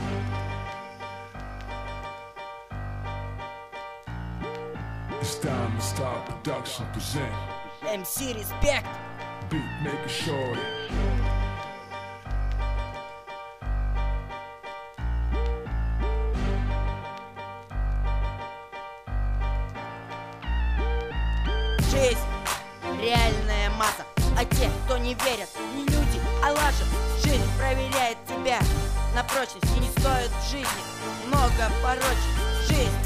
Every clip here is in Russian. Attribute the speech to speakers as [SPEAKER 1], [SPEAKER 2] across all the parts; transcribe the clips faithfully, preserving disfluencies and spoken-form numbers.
[SPEAKER 1] It's time to start production present
[SPEAKER 2] эм си Respect.
[SPEAKER 1] Beat maker shorty.
[SPEAKER 2] Жизнь — реальная масса, а те, кто не верят, не люди, а лажа. Жизнь проверяет тебя на прочность и не стоит в жизни много порочить. Жизнь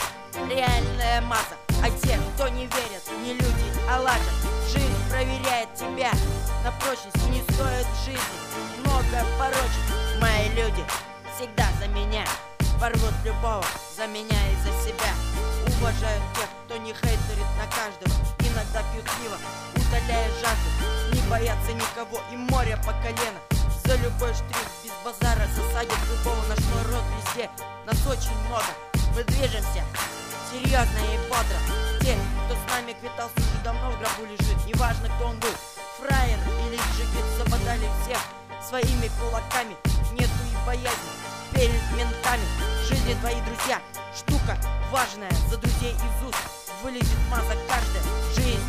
[SPEAKER 2] — реальная масса, а те, кто не верят, не люди, а лажа. Жизнь проверяет тебя на прочность и не стоит в жизни много порочить. Мои люди всегда за меня порвут любого, за меня и за себя. Уважают тех, кто не хейтерит на каждого, иногда пьют пиво, утоляя жажду. Не боятся никого и море по колено. За любой штрих без базара засадят любого. Наш народ везде, нас очень много. Мы движемся серьезно и бодро. Те, кто с нами квитался, уже давно в гробу лежит. Неважно, кто он был, фраер или джигит. Забодали всех своими кулаками. Нету и боязни перед ментами. В жизни твои друзья штука важная, за друзей из уст вылезет маза каждая. Жизнь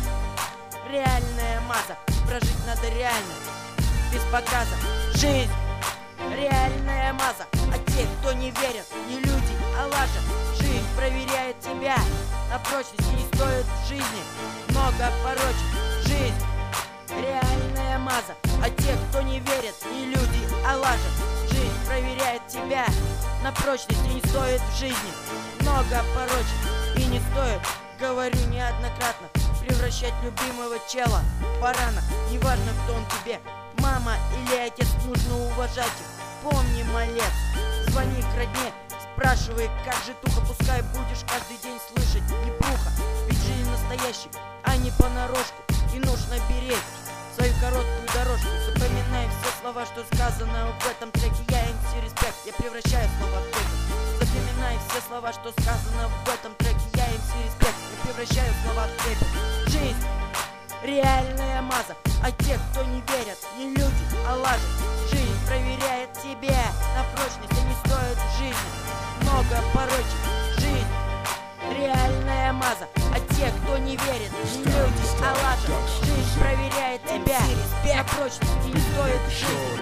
[SPEAKER 2] — реальная маза, и прожить надо реально, без показа. Жизнь — реальная маза, а те, кто не верят, не люди, а лажа. Жизнь проверяет тебя на прочность и не стоит в жизни много порочить. Жизнь — реальная маза, а те, кто не верят, не люди, а лажа. Жизнь проверяет тебя на прочность и не стоит в жизни много порочить. И не стоит, говорю неоднократно, превращать любимого чела в барана. Неважно, кто он тебе, мама или отец, нужно уважать их. Помни, малец, звони к родне, спрашивай, как же туха. Пускай будешь каждый день слышать непруха, ведь жизнь настоящий, а не понарошку. И нужно беречь свою короткую дорожку. Запоминай все слова, что сказано в этом треке. Я эм си Respect, я превращаю слова в треки. Запоминай все слова, что сказано в этом треке. Я эм си Respect, я превращаю слова в треки. Жизнь — реальная маза, а те, кто не верят, не люди, а лажа. Жизнь проверяет тебя на прочность и не стоит в жизни много порочить. Жизнь — реальная маза, а те, кто не верит, не люди, а лажа. Жизнь проверяет тебя на прочность и не стоит в жизни.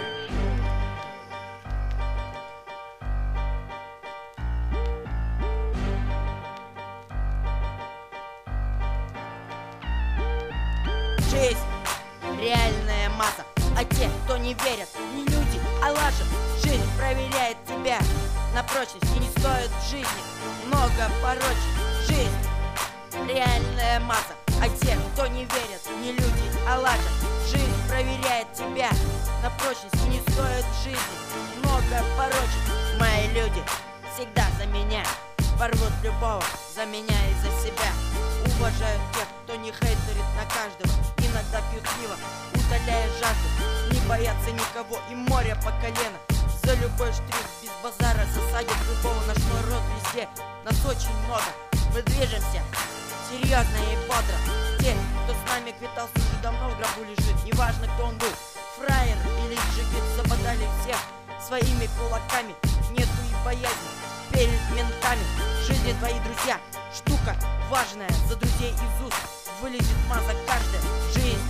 [SPEAKER 2] Жизнь — реальная масса, а те, кто не верят, не люди, а лажа. Жизнь проверяет тебя на прочность и не стоит в жизни много порочить. Жизнь — реальная масса, а те, кто не верят, не люди, а лажа. Жизнь проверяет тебя на прочность и не стоит в жизни много порочить. Мои люди всегда за меня порвут любого, за меня и за себя. Уважают тех, кто не хейтерит на каждого, иногда пьют пиво, утоляя жажду. Не боятся никого и море по колено. За любой штрих без базара засадят любого. Наш народ везде, нас очень много. Мы движемся серьезно и бодро. Те, кто с нами квитался, уже давно в гробу лежит. Неважно, кто он был, фраер или джигит. Забодали всех своими кулаками. Нету и боязни перед ментами. В жизни твои друзья штука важная, за друзей из уст вылезет маза каждая. Жизнь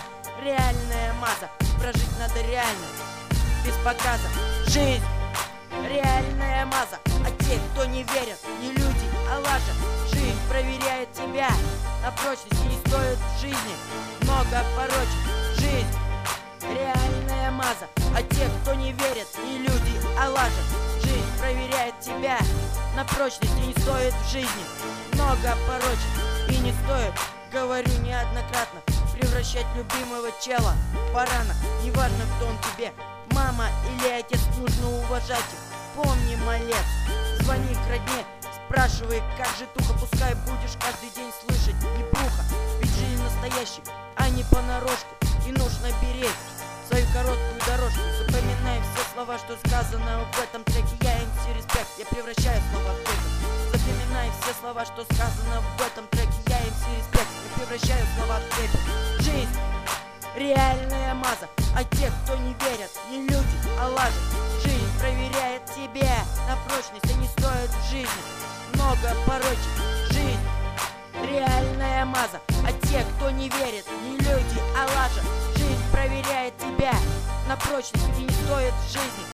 [SPEAKER 2] — реальная маза, и прожить надо реально, без показа. Жизнь — реальная маза, а те, кто не верят, не люди, а лажа. Жизнь проверяет тебя на прочность и не стоит в жизни много порочить. Жизнь — реальная маза, а те, кто не верят, не люди, а лажа. Жизнь проверяет тебя на прочность и не стоит в жизни много порочить. И не стоит, говорю неоднократно, превращать любимого чела в барана. Неважно, кто он тебе, мама или отец, нужно уважать их. Помни, малец, звони к родне, спрашивай, как же туха. Пускай будешь каждый день слышать непруха, ведь жизнь настоящий, а не понарошку. И нужно беречь свою короткую дорожку. Запоминай все слова, что сказано в этом треке. Я эм си Respect, я превращаю слова в треки. Запоминай все слова, что сказано в этом треке. Я эм си Respect, я превращаю слова в треки. Жизнь — реальная маза, а те, кто не верят, не люди, а лажа. Жизнь проверяет тебя на прочность, они стоят в жизни много порочек. Жизнь реальная маза, а те, кто не верит, не люди, а лажа. Жизнь проверяет тебя на прочность и не стоит в жизни